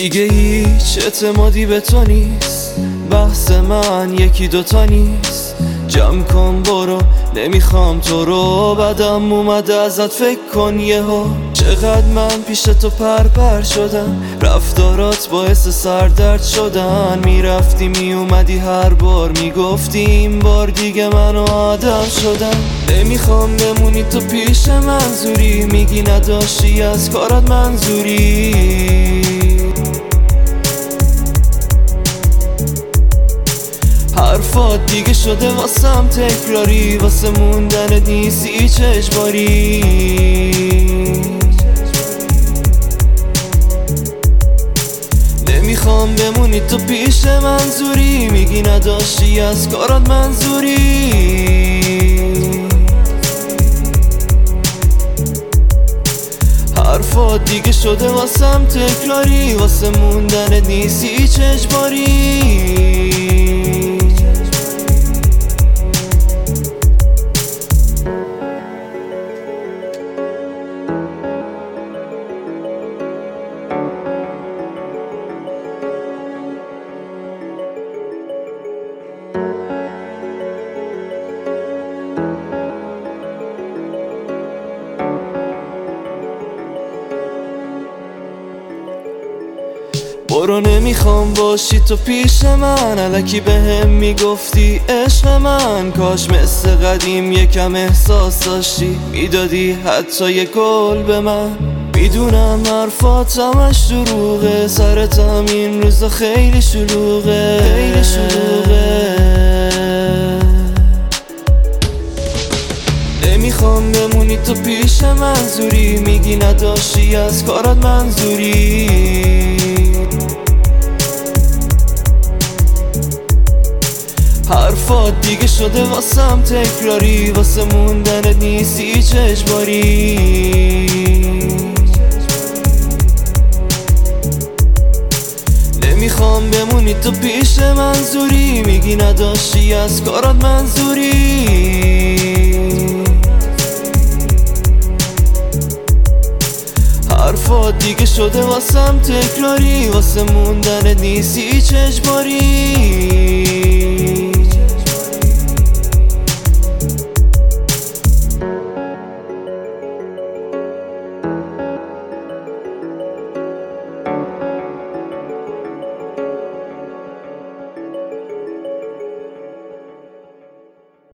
دیگه هیچ اعتمادی به تو نیست، بحث من یکی دوتا نیست. جمع کن برو، نمیخوام تو رو، بدم اومده ازت فکر کن یهو. چقدر من پیش تو پر شدم، رفتارات باعث سردرد شدن. میرفتی میومدی هر بار میگفتی این بار دیگه من آدم شدم. نمیخوام بمونی تو پیش منظوری، میگی نداشتی از کارات منظوری. حرفات دیگه شده واسم تکراری، واسه موندن نیست هیچ اجباری. نمیخوام بمونی تو پیش منظوری، میگی نداشتی از کارات منظوری. حرفات دیگه شده واسم تکراری، واسه موندن نیست هیچ اجباری. برو نمیخوام باشی تو پیش من، الکی بهم میگفتی عشق من. کاش مثل قدیم یکم احساس داشتی، میدادی حتی یه گل به من. میدونم حرفات همش دروغه، سرتم این روزا خیلی شلوغه، خیلی شلوغه. نمیخوام بمونی تو پیش منظوری، میگی نداشتی از کارات منظوری. حرفات دیگه شده واسم تکراری، واسه موندن نیست هیچ اجباری. نمیخوام بمونی تو پیش منظوری، میگی نداشتی از کارات منظوری. حرفات دیگه شده واسم تکراری، واسه موندن نیست هیچ اجباری.